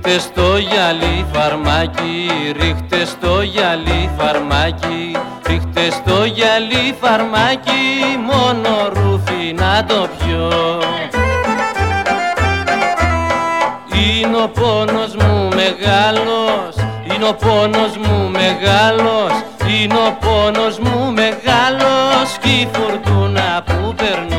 Ρίχτε στο γυαλί φαρμάκι, ρίχτε στο γυαλί φαρμάκι, ρίχτε στο γυαλί φαρμάκι, μόνο ρούφι να το πιω. Είναι ο πόνος μου μεγάλος, είναι ο πόνος μου μεγάλος, είναι ο πόνος μου μεγάλος κι η φουρτούνα που περνώ.